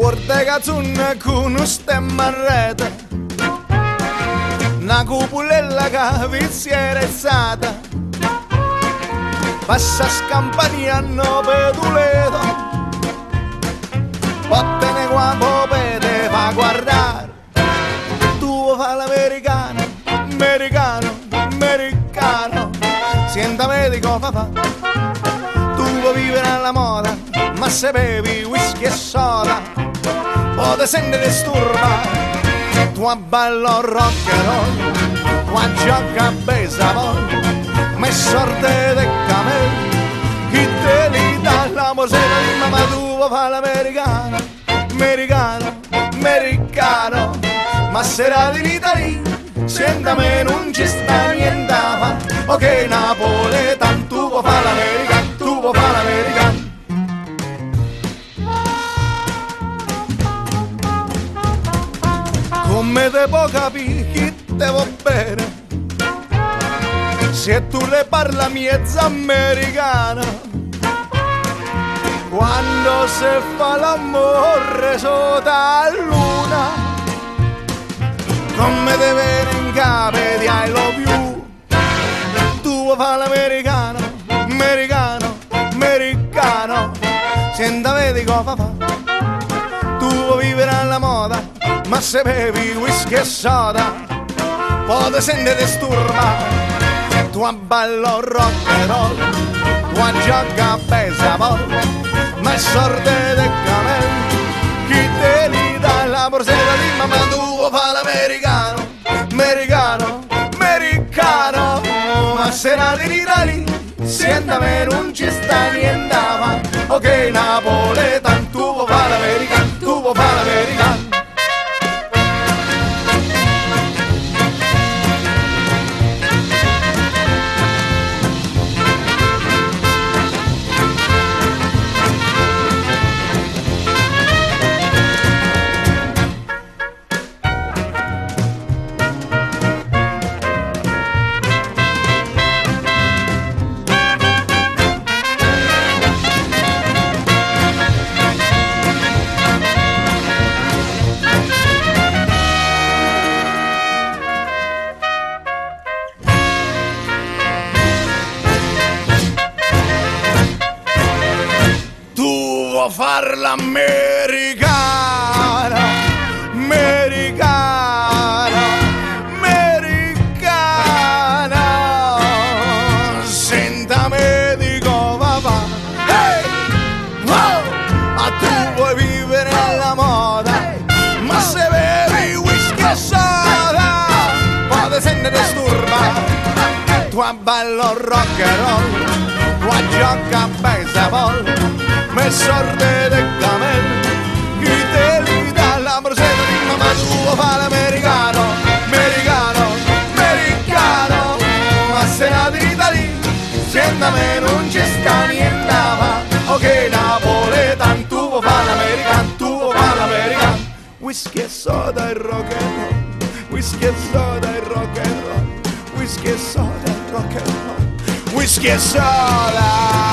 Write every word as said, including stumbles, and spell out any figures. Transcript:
porta cazzuna con un stemma a rete, una cupolella che vi si è rezzata, passa scampania no peduleto, vattene qua popete fa guardare, tu fa l'americano, americano, americano, sienta medico fa fa, tu vuoi vivere alla moda, ma se bevi whisky e soda, poi te senti disturba. Tu a ballo rock and roll, tu a gioca a baseball, ma sorte de camel, chi te li dà la mosera di mamma tua fa l'americano, americano, americano, ma serata in Italia, senta me non ci sta niente a fa, ok napoletano, tu vuoi fa l'americano, tu vuoi fa l'americano. Come te può capire chi te va bene se tu le parla miezza americana, quando si fa l'amore sotto la luna, come te viene in capo di I love you, tu fa l'americano, americano, americano, senta vedi cosa fa, tu vuoi vivere alla moda, ma se bevi whisky e soda, poi te senti disturba. Tu a ballo rock and roll, tu a gioca a baseball, ma è sorte del camel, chi te li dà la borsetta di mamma tua fa l'americano, americano, americano, ma se nati in Italia, sienta me non ci sta niente a fa, ok napoletano, tu vuoi fa l'americano, tu vuoi fa l'americano. Far l'americana, americana, americana, senta medico papà, hey, wow, ma tu vuoi vivere alla moda, ma se bevi whisky e soda, poi te senti disturba, tu a ballo rock and roll, tu a gioca a baseball, ma sorte del camel, chi te li dà la borsetta di mamma tua fa l'americano, americano, americano, ma se nati in Italia, sienta me non ci sta niente a fa, ok napoletano, tu vuoi fa l'americano, tu vuoi fa l'americano, whisky e soda e rock and roll, whisky e soda e rock and roll, whisky e soda e rock and roll, whisky e soda.